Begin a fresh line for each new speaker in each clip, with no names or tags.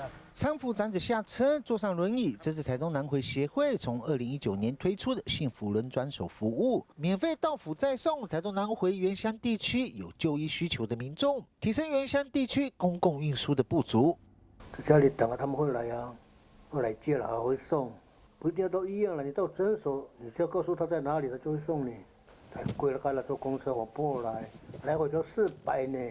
搀扶长者下车，坐上轮椅，这是台东南回协会从2019年推出的幸福轮专手服务，免费到府再送。台东南回原乡地区有就医需求的民众，提升原乡地区公共运输的不足。
在家里等啊，他们会来啊，会来接了，会送，不一定要到医院了，你到诊所，你只要告诉他在哪里，他就会送你。太贵了，开了坐公车我不来，来回就400呢。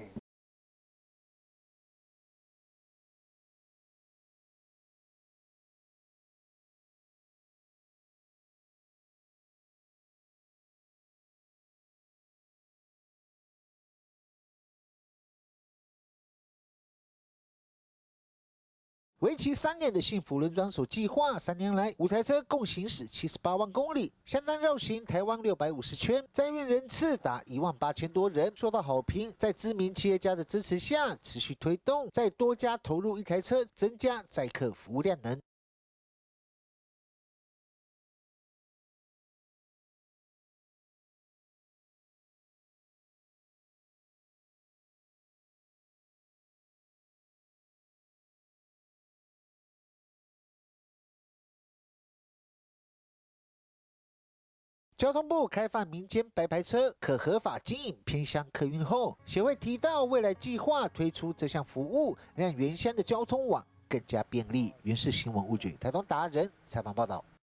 为期3年的幸福轮专手计划，3年来5台车共行驶78万公里，相当绕行台湾650圈，载运人次达18000多人，受到好评。在知名企业家的支持下，持续推动，再多加投入1台车，增加载客服务量能。交通部开放民间白牌车可合法经营偏乡客运后，协会提到未来计划推出这项服务，让原乡的交通网更加便利。原市新闻物局台东达人采访报道。